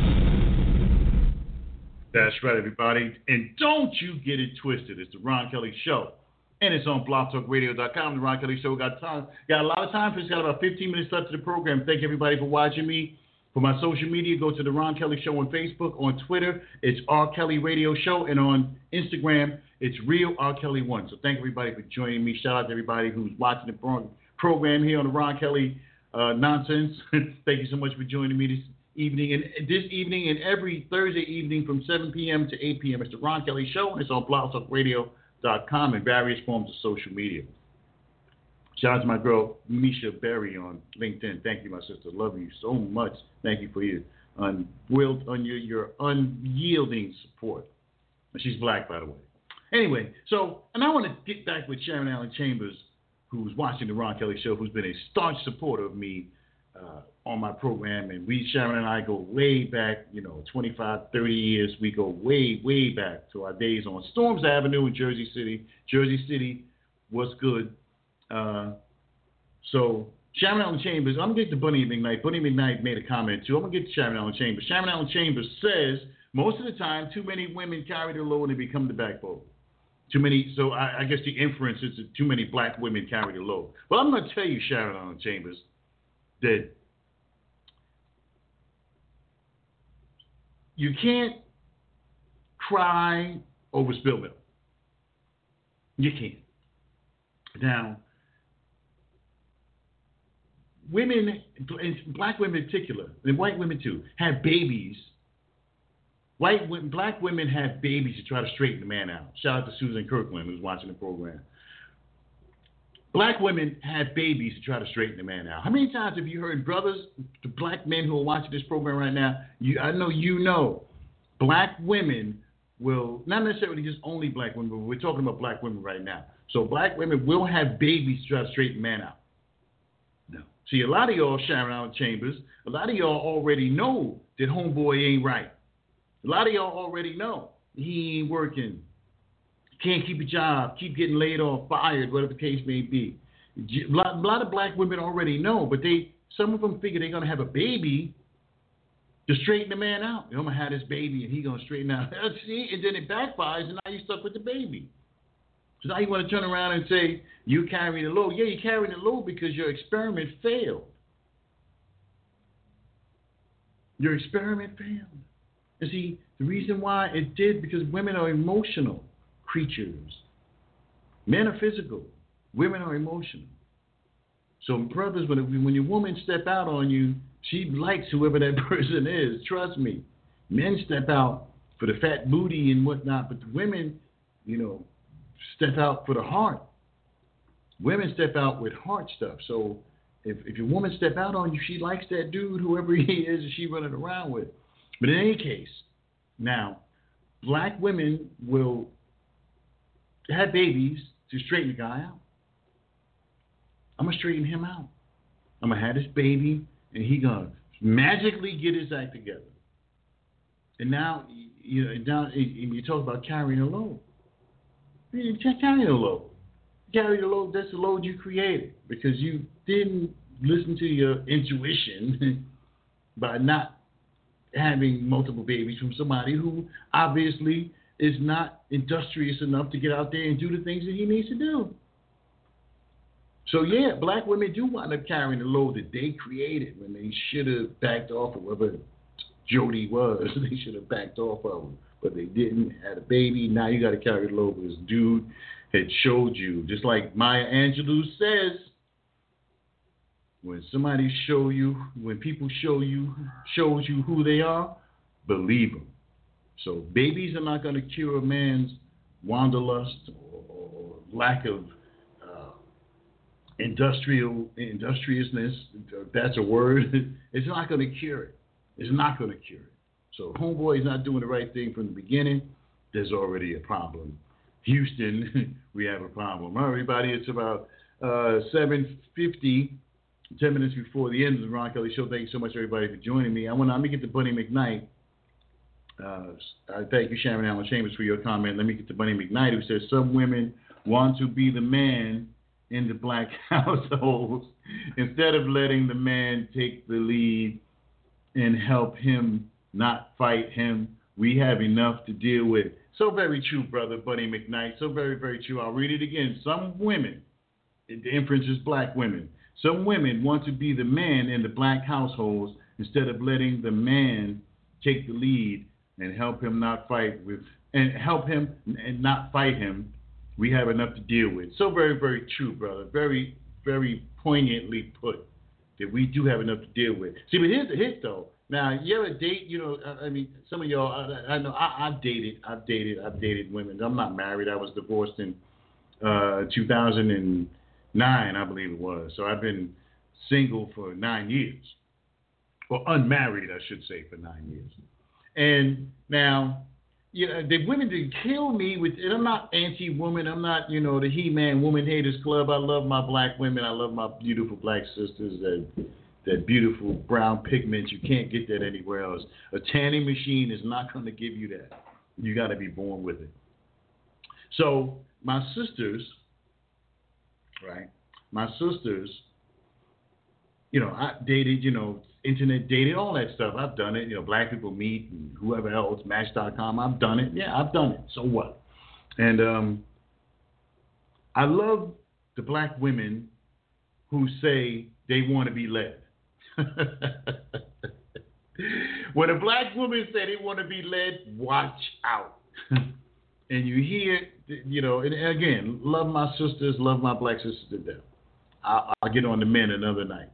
That's right, everybody. And don't you get it twisted. It's the Ron Kelly Show. And it's on blog talk radio dot com. The Ron Kelly Show got time. Got a lot of time for this. Got about fifteen minutes left to the program. Thank everybody for watching me. For my social media, go to the Ron Kelly Show on Facebook. On Twitter, it's R. Kelly Radio Show. And on Instagram, it's Real R. Kelly one. So thank everybody for joining me. Shout out to everybody who's watching the program. program here on the Ron Kelly uh, Nonsense. Thank you so much for joining me this evening. And this evening and every Thursday evening from seven p.m. to eight p.m. It's the Ron Kelly Show, and it's on blog talk radio dot com and various forms of social media. Shout out to my girl, Misha Berry on LinkedIn. Thank you, my sister. Love you so much. Thank you for your, un- on your, your unyielding support. And she's black, by the way. Anyway, so, and I want to get back with Sharon Allen Chambers, who's watching the Ron Kelly Show, who's been a staunch supporter of me uh, on my program. And we, Sharon and I, go way back, you know, twenty-five, thirty years. We go way, way back to our days on Storms Avenue in Jersey City. Jersey City was good. Uh, so Sharon Allen Chambers, I'm going to get to Bunny McKnight. Bunny McKnight made a comment, too. I'm going to get to Sharon Allen Chambers. Sharon Allen Chambers says, most of the time, too many women carry the load and become the backbone. Too many, so I, I guess the inference is that too many black women carry the load. Well, I'm going to tell you, Sharon Allen Chambers, that you can't cry over spilled milk. You can't. Now, women, black women in particular, and white women too, have babies. White, black women have babies to try to straighten the man out. Shout out to Susan Kirkland, who's watching the program. Black women have babies to try to straighten the man out. How many times have you heard brothers, the black men who are watching this program right now, you, I know you know, black women will, not necessarily just only black women, but we're talking about black women right now. So black women will have babies to try to straighten the man out. No. See, a lot of y'all, Sharon Allen Chambers, a lot of y'all already know that homeboy ain't right. A lot of y'all already know he ain't working. Can't keep a job, keep getting laid off, fired, whatever the case may be. A lot, a lot of black women already know, but they, some of them figure they're going to have a baby to straighten the man out. I'm going to have this baby and he's going to straighten out. See, and then it backfires and now you're stuck with the baby. So now you want to turn around and say, you carrying the load. Yeah, you're carrying the load because your experiment failed. Your experiment failed. And see, the reason why it did, because women are emotional creatures. Men are physical. Women are emotional. So, brothers, when, when your woman step out on you, she likes whoever that person is. Trust me. Men step out for the fat booty and whatnot, but the women, you know, step out for the heart. Women step out with heart stuff. So if, if your woman step out on you, she likes that dude, whoever he is, that she running around with. But in any case, now, black women will have babies to straighten the guy out. I'm going to straighten him out. I'm going to have this baby, and he going to magically get his act together. And now, you know, now you talk about carrying a load. You can't carry a load. Carry the load, that's the load you created because you didn't listen to your intuition by not having multiple babies from somebody who obviously is not industrious enough to get out there and do the things that he needs to do. So, yeah, black women do wind up carrying the load that they created when they should have backed off of whoever Jody was. They should have backed off of him. but they didn't, had a baby. Now you got to carry the load. This dude had showed you, just like Maya Angelou says, when somebody show you, when people show you, shows you who they are, believe them. So babies are not going to cure a man's wanderlust or, or lack of uh, industrial industriousness. That's a word. It's not going to cure it. It's not going to cure it. So homeboy is not doing the right thing from the beginning. There's already a problem. Houston, we have a problem. All right, everybody, it's about uh, seven fifty. Ten minutes before the end of the Ron Kelly Show. Thank you so much, everybody, for joining me. I want to let me get to Bunny McKnight. Uh, I thank you, Sharon Allen Chambers, for your comment. Let me get to Bunny McKnight, who says some women want to be the man in the black households instead of letting the man take the lead and help him, not fight him. We have enough to deal with. So very true, brother Bunny McKnight. So very, very true. I'll read it again. Some women, the inference is black women. Some women want to be the man in the black households instead of letting the man take the lead and help him not fight with and help him and not fight him. We have enough to deal with. So very, very true, brother. Very, very poignantly put that we do have enough to deal with. See, but here's the hit though. Now, you ever date? You know, I mean, some of y'all. I, I know I, I've dated. I've dated. I've dated women. I'm not married. I was divorced in uh, two thousand nine, I believe it was. So I've been single for nine years, or unmarried, I should say, for nine years. And now, you know, the women didn't kill me with. And I'm not anti-woman. I'm not, you know, the He-Man Woman Haters Club. I love my black women. I love my beautiful black sisters. That that beautiful brown pigment. You can't get that anywhere else. A tanning machine is not going to give you that. You got to be born with it. So my sisters. Right, my sisters, you know, I dated, you know, internet dated, all that stuff. I've done it. You know, Black People Meet and whoever else, Match dot com. I've done it. Yeah, I've done it. So what? And um, I love the black women who say they want to be led. When a black woman say they want to be led, watch out. And you hear, you know, and again, love my sisters, love my black sisters to death. I'll, I'll get on the men another night.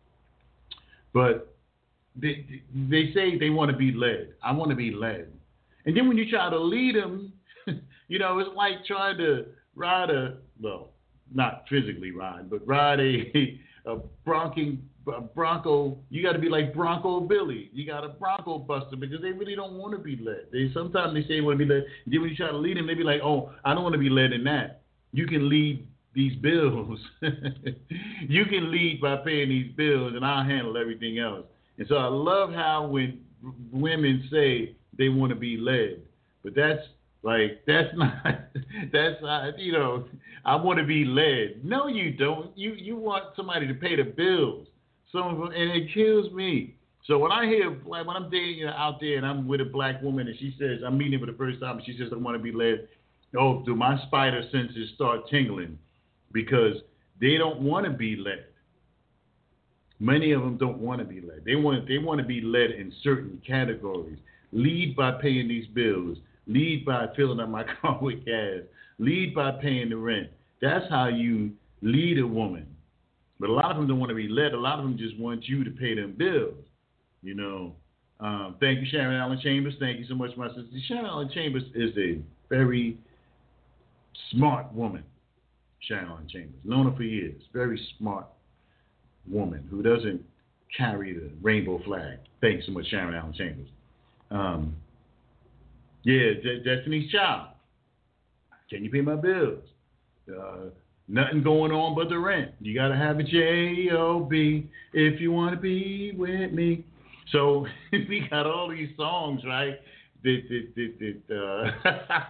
But they, they say they want to be led. I want to be led. And then when you try to lead them, you know, it's like trying to ride a, well, not physically ride, but ride a, a bronking, a Bronco. You got to be like Bronco Billy. You got a Bronco buster because they really don't want to be led. They sometimes they say they want to be led. Then when you try to lead them, they be like, "Oh, I don't want to be led in that." You can lead these bills. You can lead by paying these bills, and I'll handle everything else. And so I love how when women say they want to be led, but that's like that's not that's not, you know, I want to be led. No, you don't. You you want somebody to pay the bills. Some of them, and it kills me. So when I hear, like, when I'm dating, you know, out there and I'm with a black woman and she says, I'm meeting her for the first time and she says, I want to be led, oh, do my spider senses start tingling because they don't want to be led. Many of them don't want to be led. They want they want to be led in certain categories. Lead by paying these bills. Lead by filling up my car with gas. Lead by paying the rent. That's how you lead a woman. But a lot of them don't want to be led. A lot of them just want you to pay them bills. You know. Um, thank you, Sharon Allen Chambers. Thank you so much, my sister. Sharon Allen Chambers is a very smart woman. Sharon Allen Chambers. Known her for years. Very smart woman who doesn't carry the rainbow flag. Thank you so much, Sharon Allen Chambers. Um, yeah, De- Destiny's Child. Can you pay my bills? Uh, nothing going on but the rent. You got to have a J O B if you want to be with me. So we got all these songs, right? That, that, that, that,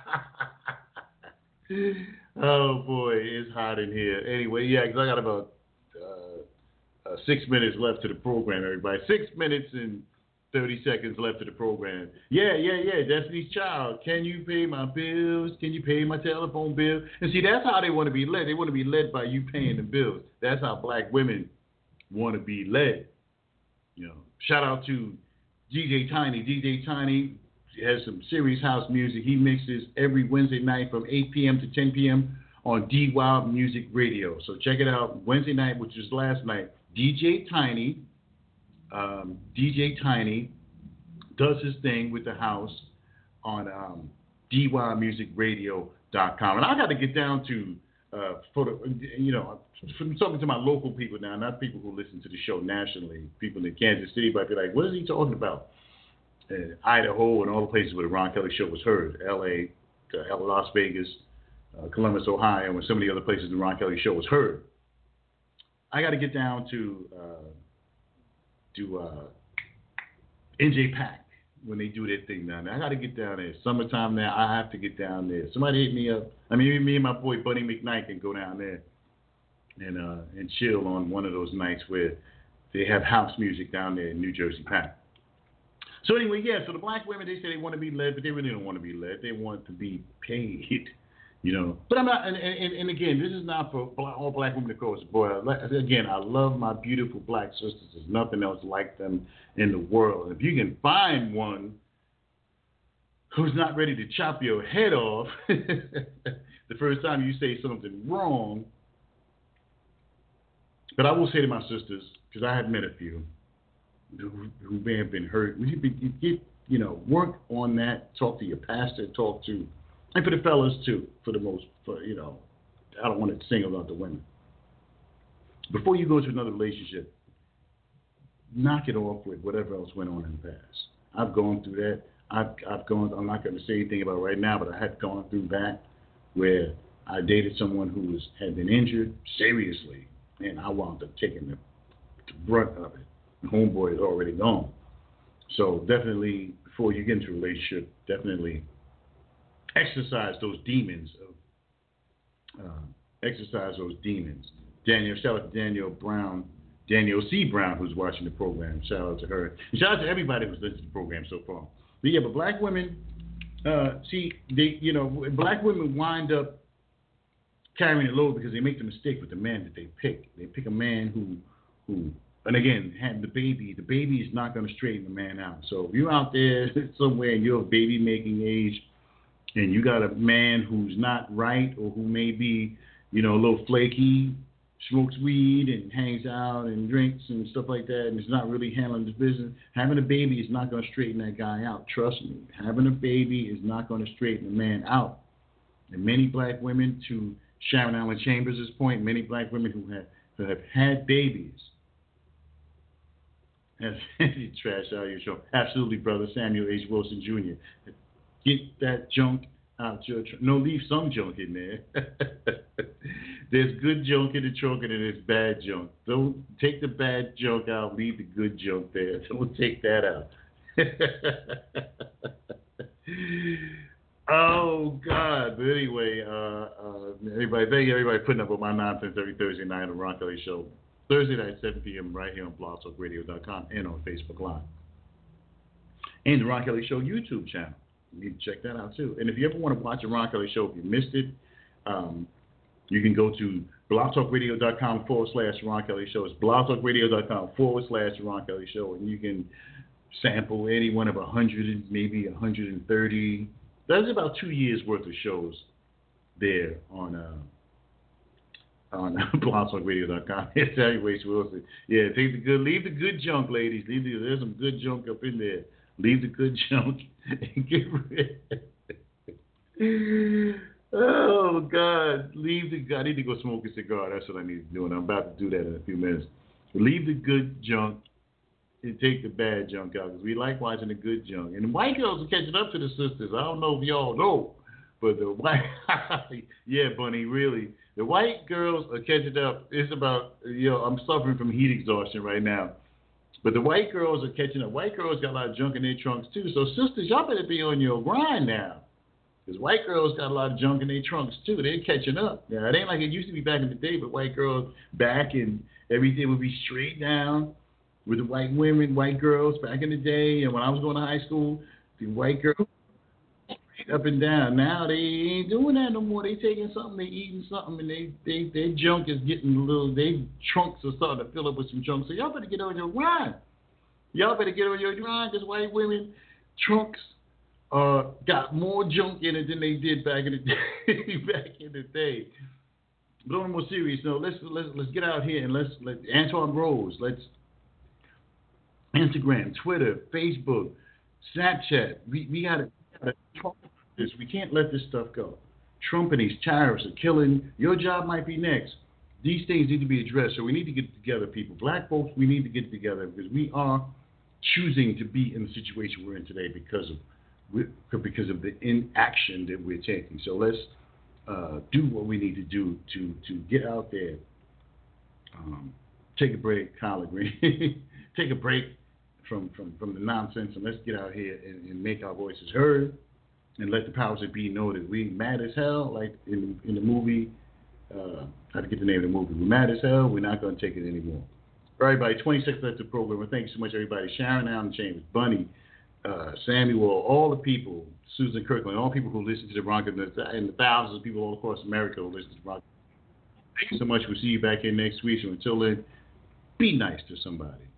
uh... oh, boy, it's hot in here. Anyway, yeah, because I got about uh, uh, six minutes left to the program, everybody. Six minutes and thirty seconds left to the program. Yeah, yeah, yeah, Destiny's Child. Can you pay my bills? Can you pay my telephone bill? And see, that's how they want to be led. They want to be led by you paying the bills. That's how black women want to be led. You know, shout out to D J Tiny. D J Tiny, has some serious house music. He mixes every Wednesday night from eight p.m. to ten p.m. on D Y Music Radio. So check it out. Wednesday night, which was last night, D J Tiny, um, D J Tiny does his thing with the house on um, D Y Music Radio dot com. And I got to get down to, uh, for the, you know, from talking to my local people now, not people who listen to the show nationally, people in Kansas City, but they're like, what is he talking about? Uh, Idaho and all the places where the Ron Kelly Show was heard, L A, uh, Las Vegas, uh, Columbus, Ohio, and some of the other places the Ron Kelly Show was heard. I got to get down to uh, to uh, N J Pack when they do their thing down there. I got to get down there. Summertime now, I have to get down there. Somebody hit me up. I mean, me and my boy Buddy McKnight can go down there and uh, and chill on one of those nights where they have house music down there in New Jersey Pack. So anyway, yeah, so the black women, they say they want to be led, but they really don't want to be led. They want to be paid, you know. But I'm not, and, and, and again, this is not for all black women across the board. Again, I love my beautiful black sisters. There's nothing else like them in the world. If you can find one who's not ready to chop your head off the first time you say something wrong. But I will say to my sisters, because I have met a few, Who, who may have been hurt. We should be, get, you know, work on that. Talk to your pastor. Talk to, and for the fellas too. For the most, for you know, I don't want to single out the women. Before you go to another relationship, knock it off with whatever else went on in the past. I've gone through that. I've I've gone. I'm not going to say anything about it right now, but I had gone through that where I dated someone who was had been injured seriously, and I wound up taking the, the brunt of it. Homeboy is already gone. So definitely, before you get into a relationship, definitely exercise those demons. Of, uh, exercise those demons. Daniel, shout out to Daniel Brown, Daniel C. Brown, who's watching the program. Shout out to her. And shout out to everybody who's listening to the program so far. But yeah, but black women, uh, see, they, you know, black women wind up carrying the load because they make the mistake with the man that they pick. They pick a man who, who. And again, have the baby. The baby is not going to straighten the man out. So if you're out there somewhere and you're of baby making age, and you got a man who's not right or who may be, you know, a little flaky, smokes weed and hangs out and drinks and stuff like that, and is not really handling his business, having a baby is not going to straighten that guy out. Trust me, having a baby is not going to straighten a man out. And many black women, to Sharon Allen Chambers' point, many black women who have who have had babies. Trash out your show. Absolutely, brother. Samuel H. Wilson Junior Get that junk out your trunk. No, leave some junk in there. There's good junk in the trunk and there's bad junk. Don't take the bad junk out. Leave the good junk there. Don't take that out. Oh, God. But anyway, uh, uh, everybody, thank you, everybody putting up with my nonsense every Thursday night on the Ron Kelly Show. Thursday night, seven p.m. right here on blog talk radio dot com and on Facebook Live. And the Ron Kelly Show YouTube channel. You need to check that out, too. And if you ever want to watch the Ron Kelly Show, if you missed it, um, you can go to blog talk radio dot com forward slash Ron Kelly Show. It's blog talk radio dot com forward slash Ron Kelly Show. And you can sample any one of one hundred, maybe one hundred thirty. That's about two years worth of shows there on uh, on blog talk radio dot com. It's Terry Wilson. Yeah, take the good, leave the good junk, ladies. Leave the, there's some good junk up in there. Leave the good junk and get rid. Oh God, leave the. I need to go smoke a cigar. That's what I need to do, and I'm about to do that in a few minutes. Leave the good junk and take the bad junk out, because we like watching the good junk. And the white girls are catching up to the sisters. I don't know if y'all know, but the white, yeah, Bunny, really. The white girls are catching up. It's about, you know, I'm suffering from heat exhaustion right now. But the white girls are catching up. White girls got a lot of junk in their trunks, too. So, sisters, y'all better be on your grind now. Because white girls got a lot of junk in their trunks, too. They're catching up. Now, it ain't like it used to be back in the day, but white girls back and everything would be straight down with the white women, white girls back in the day. And when I was going to high school, the white girls up and down. Now they ain't doing that no more. They taking something, they eating something, and they, they their junk is getting a little, their trunks are starting to fill up with some junk. So y'all better get on your grind. Y'all better get on your grind, because white women trunks uh, got more junk in it than they did back in the day. back in the day. But on a more serious note, let's let's let's get out here and let's let Antoine Rose. Let's Instagram, Twitter, Facebook, Snapchat. We we gotta, we gotta talk about this. We can't let this stuff go. Trump and these tariffs are killing. Your job might be next. These things need to be addressed. So we need to get together, people. Black folks, we need to get together because we are choosing to be in the situation we're in today because of because of the inaction that we're taking. So let's uh, do what we need to do to to get out there. Um, take a break, collard green. Take a break from, from, from the nonsense and let's get out here and, and make our voices heard and let the powers that be know that we mad as hell, like in in the movie. Uh, I have to get the name of the movie. We're mad as hell. We're not going to take it anymore. All right, everybody. twenty-six minutes of the program. Well, thank you so much, everybody. Sharon Allen Chambers, Bunny, uh, Samuel, all the people, Susan Kirkland, all the people who listen to the Bronco, and the thousands of people all across America who listen to the Bronco. Thank you so much. We'll see you back here next week. So until then, be nice to somebody.